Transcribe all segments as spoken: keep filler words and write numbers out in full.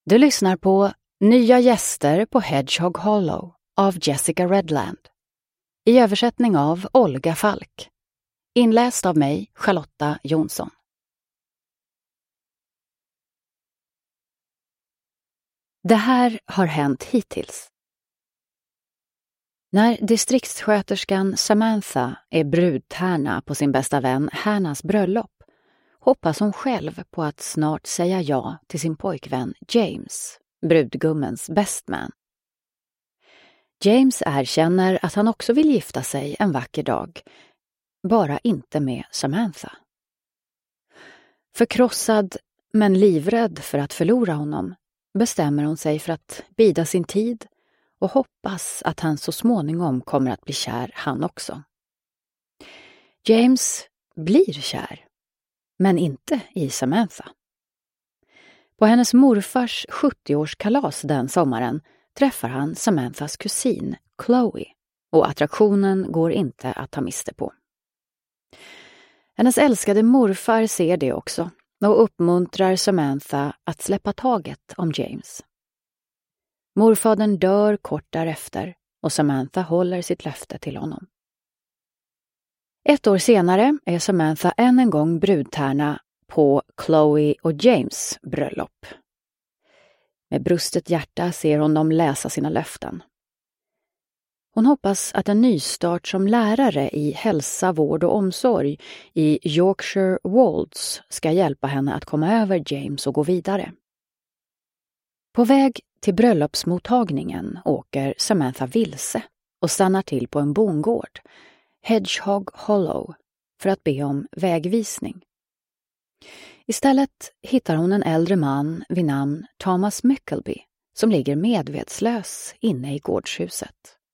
Du lyssnar på Nya gäster på Hedgehog Hollow av Jessica Redland. I översättning av Olga Falk. Inläst av mig, Charlotta Jonsson. Det här har hänt hittills. När distriktssköterskan Samantha är brudtärna på sin bästa vän Hannas bröllop hoppas hon själv på att snart säga ja till sin pojkvän James, brudgummens bestman. James erkänner att han också vill gifta sig en vacker dag, bara inte med Samantha. Förkrossad men livrädd för att förlora honom bestämmer hon sig för att bida sin tid och hoppas att han så småningom kommer att bli kär han också. James blir kär, men inte i Samantha. På hennes morfars sjuttioårskalas den sommaren träffar han Samanthas kusin, Chloe, och attraktionen går inte att ta miste på. Hennes älskade morfar ser det också och uppmuntrar Samantha att släppa taget om James. Morfadern dör kort därefter och Samantha håller sitt löfte till honom. Ett år senare är Samantha än en gång brudtärna på Chloe och James bröllop. Med brustet hjärta ser hon dem läsa sina löften. Hon hoppas att en nystart som lärare i hälsa, vård och omsorg i Yorkshire Wolds ska hjälpa henne att komma över James och gå vidare. På väg till bröllopsmottagningen åker Samantha vilse och stannar till på en bondgård, Hedgehog Hollow, för att be om vägvisning. Istället hittar hon en äldre man vid namn Thomas Mickleby som ligger medvetslös inne i gårdshuset.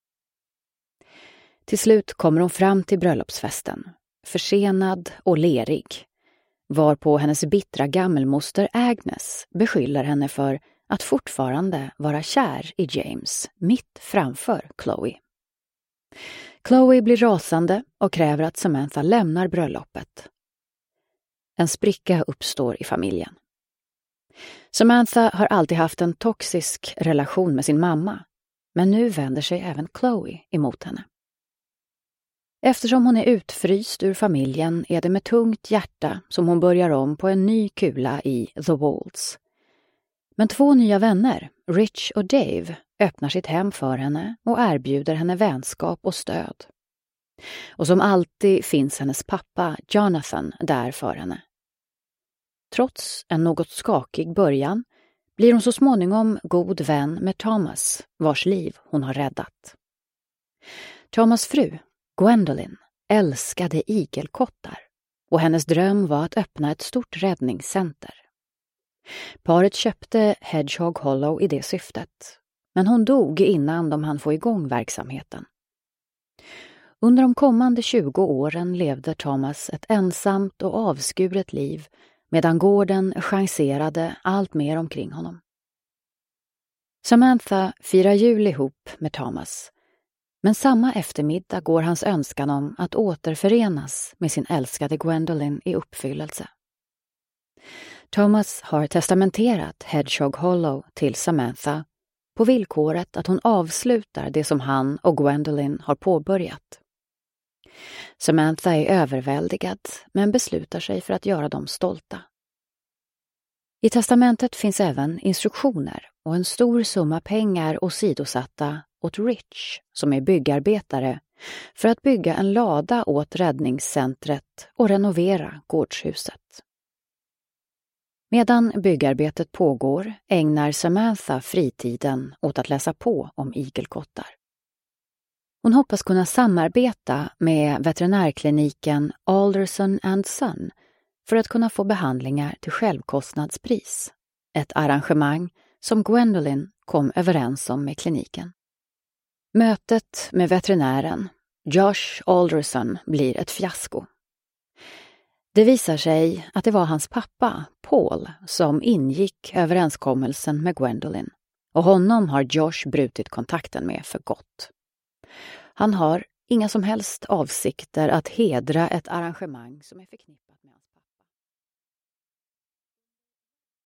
Till slut kommer hon fram till bröllopsfesten, försenad och lerig, varpå hennes bittra gammelmoster Agnes beskyller henne för att fortfarande vara kär i James mitt framför Chloe. Chloe blir rasande och kräver att Samantha lämnar bröllopet. En spricka uppstår i familjen. Samantha har alltid haft en toxisk relation med sin mamma, men nu vänder sig även Chloe emot henne. Eftersom hon är utfryst ur familjen är det med tungt hjärta som hon börjar om på en ny kula i The Wolds. Men två nya vänner, Rich och Dave, öppnar sitt hem för henne och erbjuder henne vänskap och stöd. Och som alltid finns hennes pappa, Jonathan, där för henne. Trots en något skakig början blir hon så småningom god vän med Thomas, vars liv hon har räddat. Thomas fru, Gwendolyn, älskade igelkottar och hennes dröm var att öppna ett stort räddningscenter. Paret köpte Hedgehog Hollow i det syftet, men hon dog innan de hann få igång verksamheten. Under de kommande tjugo åren levde Thomas ett ensamt och avskuret liv medan gården chanserade allt mer omkring honom. Samantha firar jul ihop med Thomas, men samma eftermiddag går hans önskan om att återförenas med sin älskade Gwendolyn i uppfyllelse. Thomas har testamenterat Hedgehog Hollow till Samantha på villkoret att hon avslutar det som han och Gwendolyn har påbörjat. Samantha är överväldigad men beslutar sig för att göra dem stolta. I testamentet finns även instruktioner och en stor summa pengar åsidosatta åt Rich, som är byggarbetare, för att bygga en lada åt räddningscentret och renovera gårdshuset. Medan byggarbetet pågår ägnar Samantha fritiden åt att läsa på om igelkottar. Hon hoppas kunna samarbeta med veterinärkliniken Alderson and Son för att kunna få behandlingar till självkostnadspris. Ett arrangemang som Gwendolyn kom överens om med kliniken. Mötet med veterinären, Josh Alderson, blir ett fiasko. Det visar sig att det var hans pappa, Paul, som ingick överenskommelsen med Gwendolyn, och honom har Josh brutit kontakten med för gott. Han har inga som helst avsikter att hedra ett arrangemang som är förknippat med hans